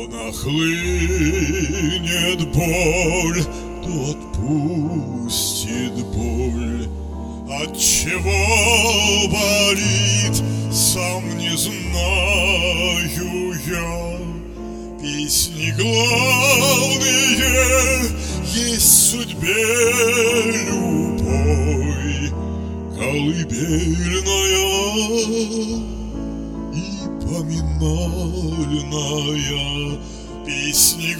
нахлынет боль, то отпустит боль. Отчего болит, сам не знаю я. Песни главные есть в судьбе любой, колыбельная и поминальная. Песни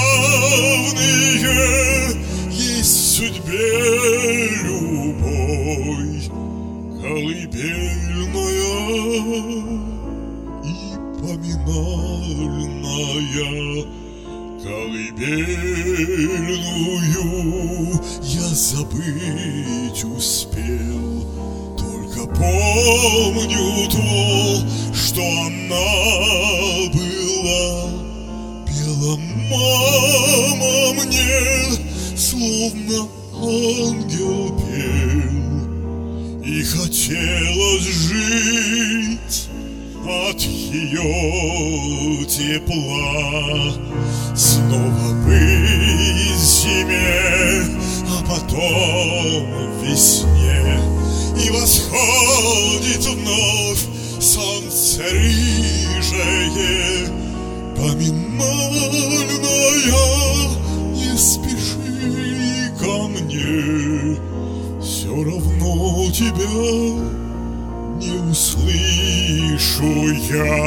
главные есть в судьбе любой, колыбельная и поминальная. Колыбельную я забыть успел, только помню то, что она была. Пела мама мне, словно ангел пел, и хотелось жить от ее тепла. Снова быть зиме, а потом весне, и восходит вновь солнце рыжее. Поминальная, не спеши ко мне, все равно тебя не услышу я.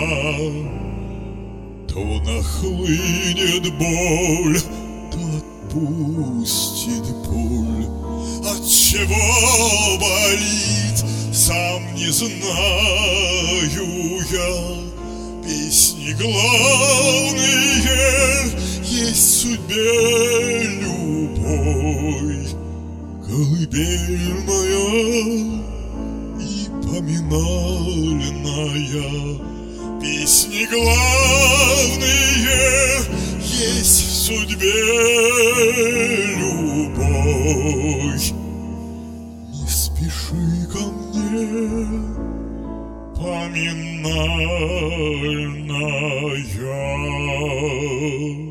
То нахлынет боль, то отпустит боль. Отчего болит, сам не знаю я. Песни главные есть в судьбе любой, колыбельная и поминальная. Песни главные есть в судьбе любой. Не спеши ко мне, поминальная.